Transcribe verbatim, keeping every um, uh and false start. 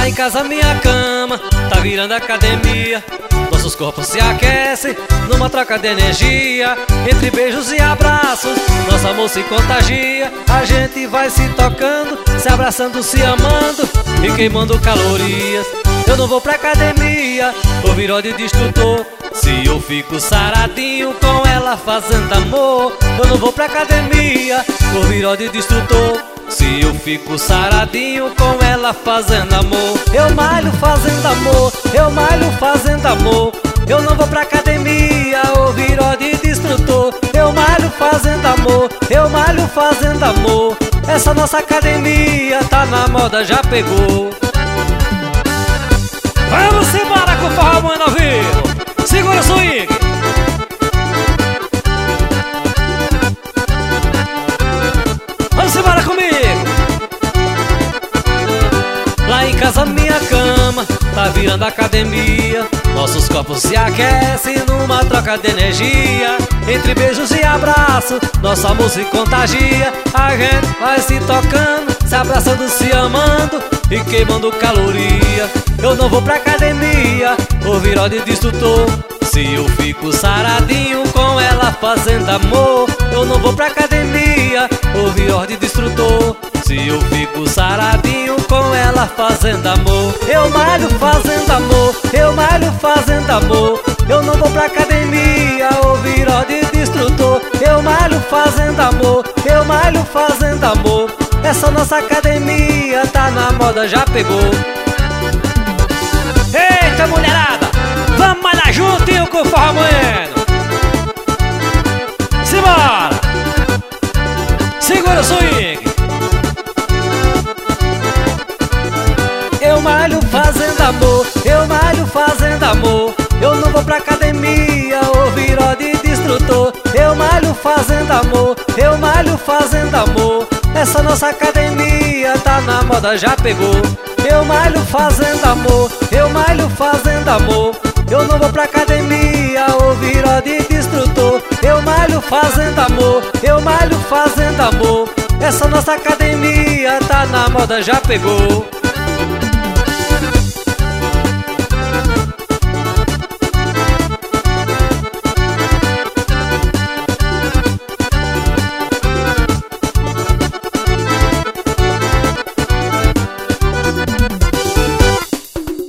Lá em casa minha cama tá virando academia. Nossos corpos se aquecem numa troca de energia. Entre beijos e abraços, nosso amor se contagia. A gente vai se tocando, se abraçando, se amando e queimando calorias. Eu não vou pra academia, ouvir ódio de instrutor. Se eu fico saradinho com ela fazendo amor. Eu não vou pra academia, ouvir ódio de instrutor. Se eu fico saradinho com ela fazendo amor. Eu malho fazendo amor, eu malho fazendo amor. Eu não vou pra academia, ouvir ódio de instrutor. Eu malho fazendo amor, eu malho fazendo amor. Essa nossa academia tá na moda, já pegou. Vamos embora com o Forró Moendo ao vivo. Segura o swing. Vamos embora comigo. Lá em casa minha cama tá virando academia. Nossos corpos se aquecem numa troca de energia. Entre beijos e abraços, nosso amor se contagia. A gente vai se tocando, se abraçando, se amando e queimando caloria. Eu não vou pra academia, ouvir ódio de instrutor. Se eu fico saradinho com ela fazendo amor. Eu não vou pra academia, ouvir ordem de instrutor. Se eu fico saradinho com ela fazendo amor. Eu malho fazendo amor, eu malho fazendo amor. Eu não vou pra academia, ouvir ordem de instrutor. Eu malho fazendo amor, eu malho fazendo amor. Essa nossa academia tá na moda, já pegou. Eita mulherada, vamos malhar juntinho com o Forró Moendo. Simbora! Segura o swing. Eu malho fazendo amor, eu malho fazendo amor. Eu não vou pra academia, ouvir ódio de instrutor. Eu malho fazendo amor, eu malho fazendo amor. Essa nossa academia tá na moda, já pegou. Eu malho fazendo amor, eu malho fazendo amor. Eu não vou pra academia, ouvir ódio de instrutor. Eu malho fazendo amor, eu malho fazendo amor. Essa nossa academia tá na moda, já pegou.